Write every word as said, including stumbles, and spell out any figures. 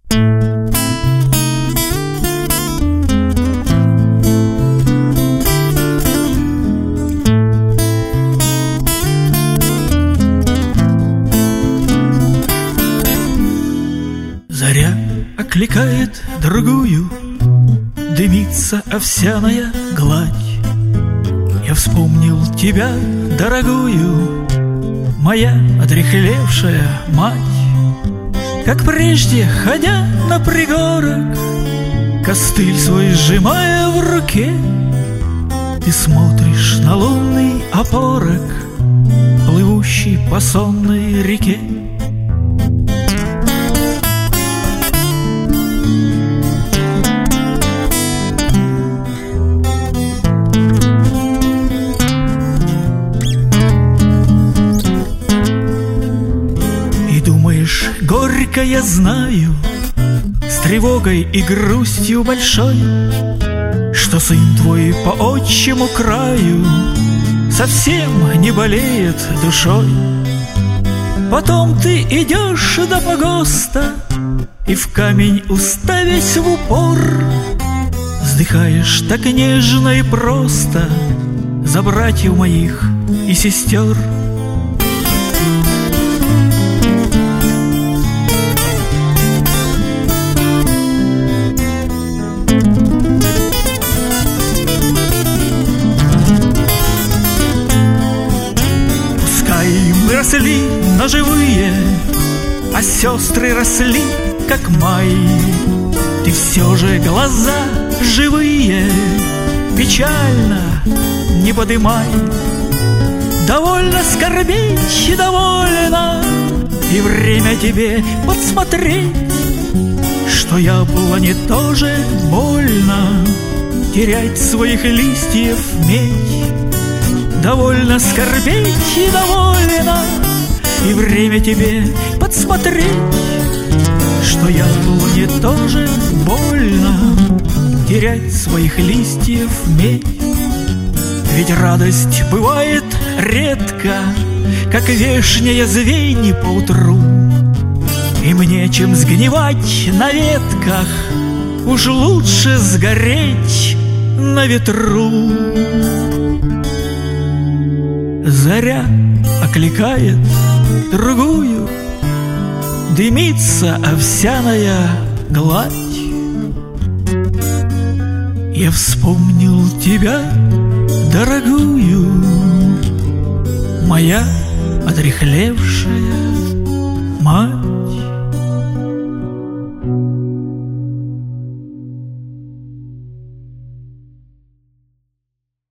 Заря окликает другую, дымится овсяная гладь. Я вспомнил тебя, дорогую, моя отряхлевшая мать. Как прежде, ходя на пригорок, костыль свой сжимая в руке, ты смотришь на лунный опорок, плывущий по сонной реке. Горько я знаю, с тревогой и грустью большой, что сын твой по отчему краю совсем не болеет душой. Потом ты идешь до погоста и в камень уставясь в упор вздыхаешь так нежно и просто за братьев моих и сестер. Мы росли, но живые, а сестры росли, как май. Ты все же глаза живые, печально не подымай. Довольно скорбеть, довольно, и время тебе подсмотреть, что яблоне тоже больно терять своих листьев медь. Довольно скорбеть и довольно, и время тебе подсмотреть, что яблоне тоже больно терять своих листьев медь. Ведь радость бывает редко, как вешняя звенья поутру, и мне, чем сгнивать на ветках, уж лучше сгореть на ветру. Заря окликает другую, дымится овсяная гладь. Я вспомнил тебя, дорогую, моя отряхлевшая мать.